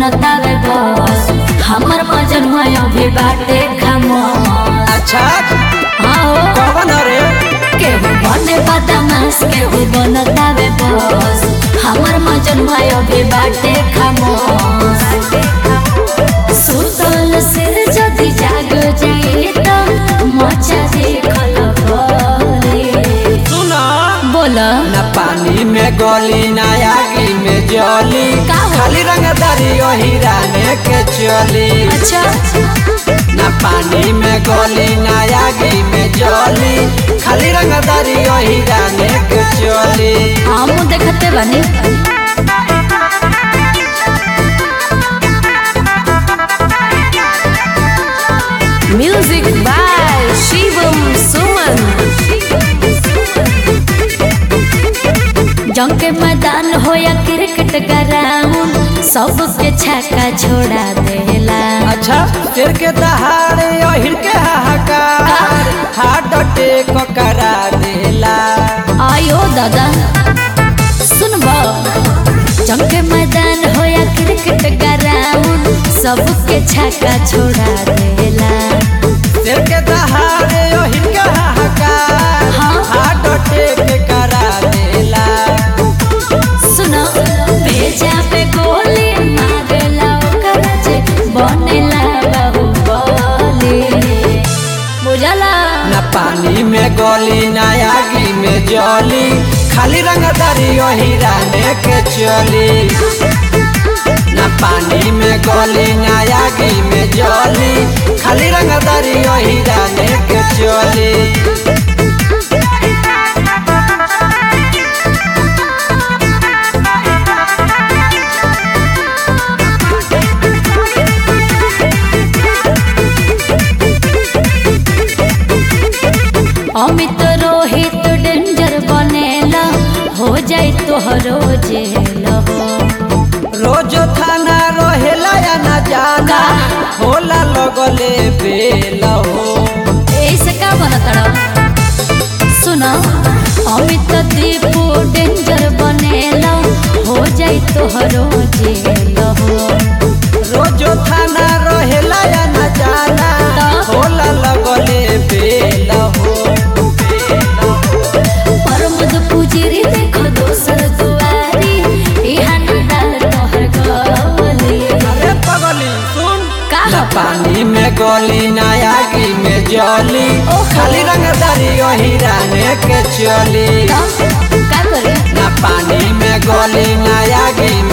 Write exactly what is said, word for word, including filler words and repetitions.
बनतावे बस हमर मजनुआ अभी बाटे खामोश। अच्छा आओ कौन रे केहू बने बदमाश केहू बनतावे बस हमर मजनुआ अभी बाटे खामोश। सुतल सिर जदि जाग जाई त मचा देखल भले। सुना बोला ना पानी में गोली ना आगी में जली का हो? खाली रंगदारी हिराने के चली। अच्छा ना पानी में गोली ना आगी में जली खाली रंगदारी हिराने के चली। हम देखते बनी म्यूजिक बाय शिवम सुमन। जंग के मैदान हो या क्रिकेट ग्राउंड सबके छक्का छोड़ा देला। अच्छा सिर के दहाड़े हिर के हाहाकार हार्ट अटैक करा देला। आयो दादा सुनबो जंग के मैदान हो या क्रिकेट ग्राउंड सबके छक्का छोड़ा देला। सिर के दहाड़े हिर के हाहाकार हाँ। हार्ट अटैक करा देला। सुनो भेजा पे गोली मारेला ओकर जे बनेला बाहुबली। बुझला ना पानी में गोली ना आगी में जली खाली रंगदारी हिराने के चली। ना पानी में गोली ना आगी में जली खाली रंगदारी हिराने के चली। अमित रोहित डेंजर बनेला हो जाए तोहरो जेल हो। रोज थाना रहेला या ना जाना होला लगले बेल हो। ऐसे का बनतड़ा सुनो अमित दीपू डेंजर बनेला हो जाए तोहरो जेल हो। रोज थाना रहेला या ना जाना होला लगले बेल हो। परमद पुजिरी देखो दोसर दुआरी इहा न डाल तोहर गवली। अरे पगली सुन का ना पानी में गोली ना आगी में जली खाली रंगदारी हिराने के चली। का करे ना पानी में गोली ना आगी